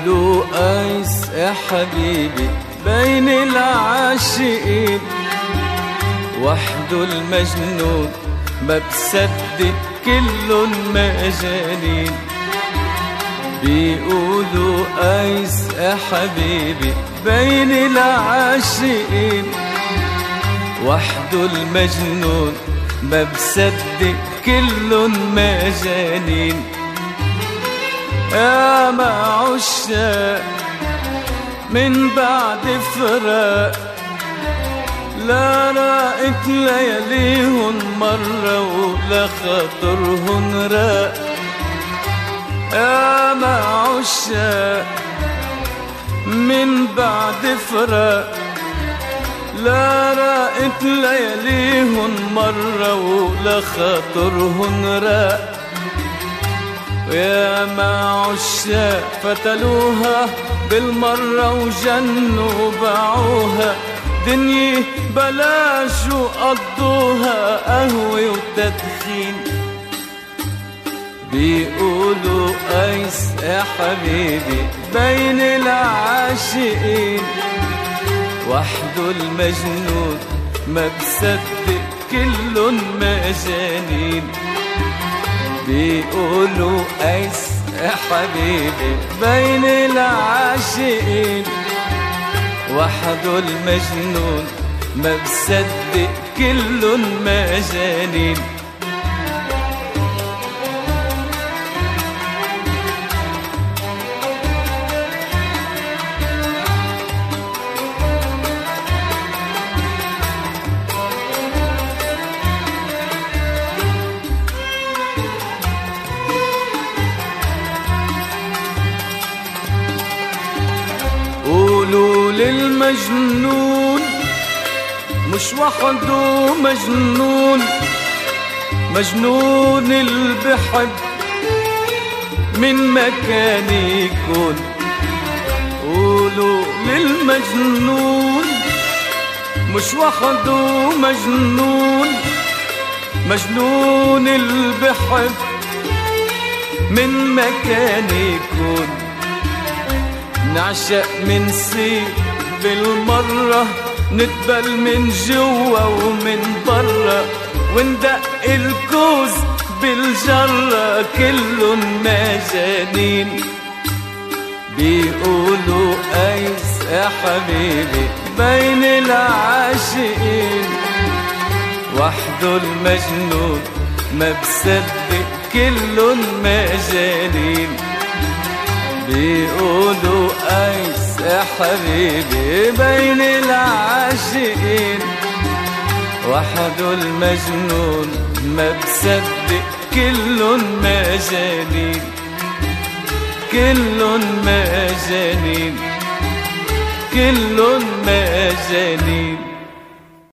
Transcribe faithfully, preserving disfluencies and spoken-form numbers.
بيقولوا قيس يا حبيبي بين العاشقين، وحده المجنون ما بصدق كلن مجانين. بيقولوا قيس يا حبيبي بين العاشقين، وحده المجنون ما بصدق كلن مجانين. يا ما عشاق من بعد فراق، لا راقت لياليهن مرة ولا خاطرهن راق. يا ما عشاق من بعد فراق، لا راقت لياليهن مرة ولا خاطرهن راق. ويا ما عشاق فتلوها بالمرة وجنوا باعوها، دنيا بلاش وقضوها قهوة وتدخين. بيقولوا قيس يا حبيبي بين العاشقين، وحده المجنون ما بصدق كلن مجانين. بيقولوا قيس يا حبيبي بين العاشقين، وحده المجنون ما بصدق كلن مجانين. قولوا للمجنون مش وحده مجنون، مجنون اللي بحب من مكان يكون. قولوا للمجنون مش وحده مجنون، مجنون اللي بحب من مكان يكون. نعشق من سيب بالمرة، نتبل من جوا ومن برا، وندق الكوز بالجرة كلن مجانين. بيقولوا قيس يا حبيبي بين العاشقين، وحده المجنون ما بصدق كلن مجانين. بيقولوا قيس يا حبيبي بين العاشقين، وحده المجنون ما بصدق كلن مجانين. كلن مجانين، كلن مجانين.